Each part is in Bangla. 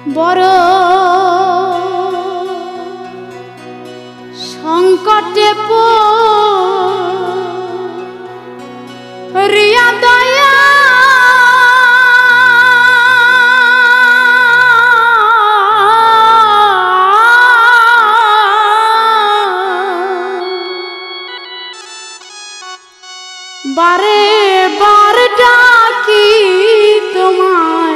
বড় সংকটে পড়িয়া দয়া বারে বার ডাকি তোমায়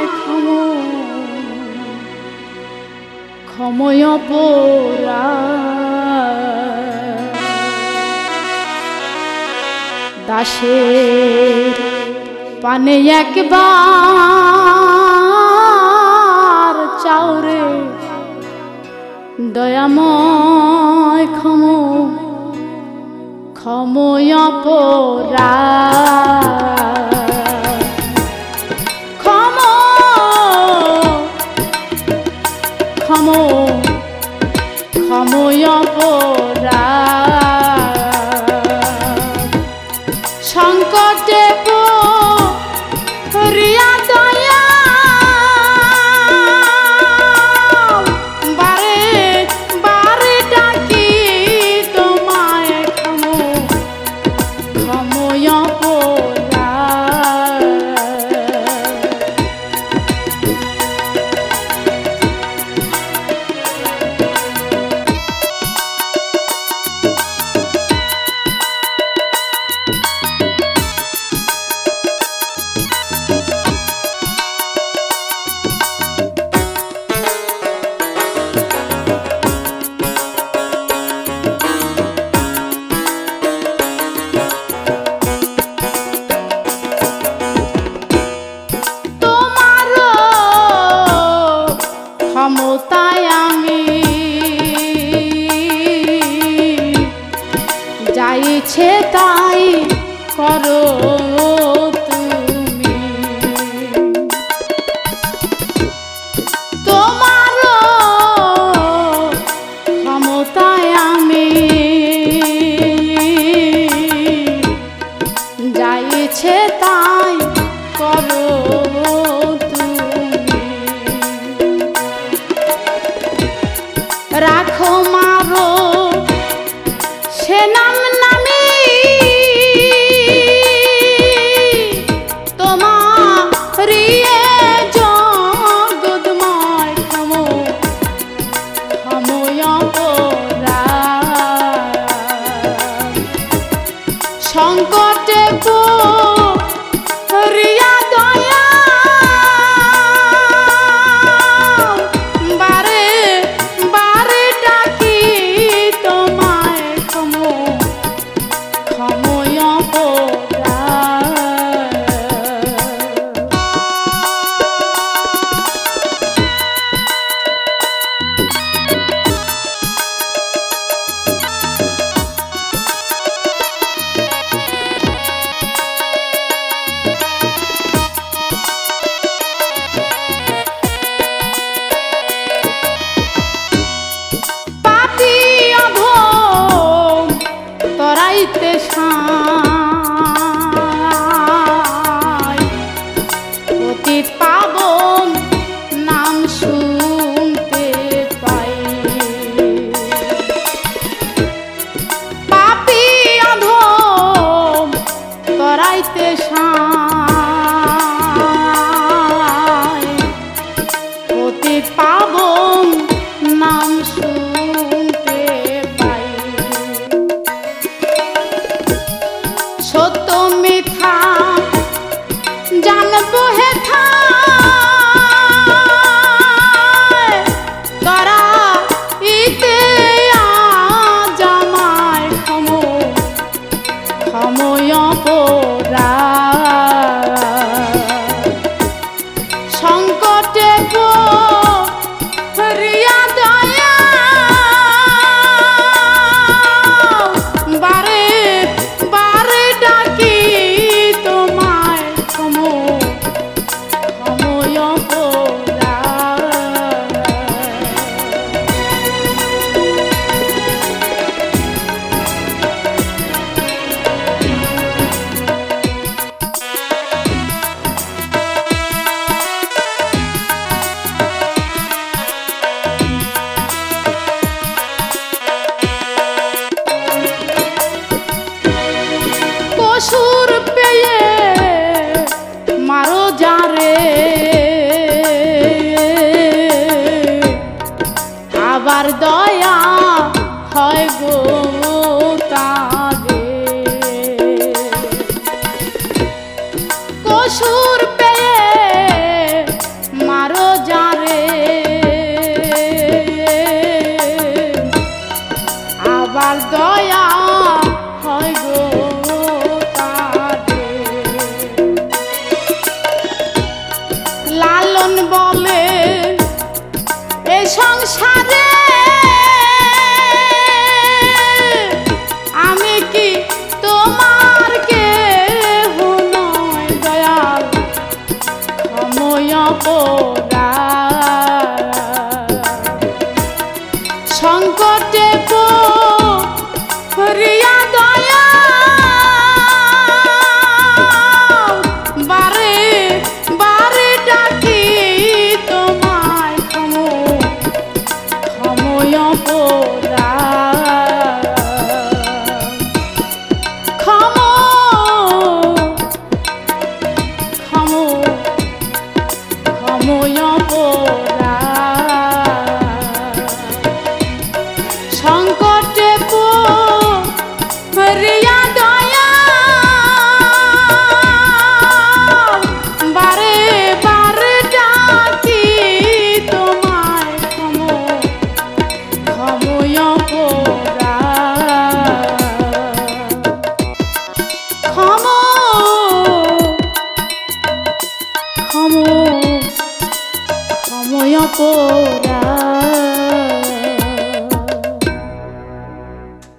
ক্ষময় পোরা দাসের পানে একবার চাওরে দয়াময় ক্ষময় পোরা ক্ষময় পোরা সংকটে পড়িয়া দয়া বারে বারে ডাকি তোমায় ক্ষময় পোরা ক্ষমতায় আমি যা ইচ্ছে তাই করো তুমি তোমার ক্ষমতায় আমি যা ইচ্ছে তাই করো রাখো মারো সে নাম নামি বলে এই সংসারে আমি কি তোমার কেহ নয় দয়াল ক্ষময় সংকটে পড়িয়া দয়া বারে বারে ডাকি তোমায় ক্ষময় পোরা ক্ষময় পোরা সংকটে পড়িয়া দয়া বারে বারে ডাকি তোমায় ক্ষময় পোরা ক্ষময় পোরা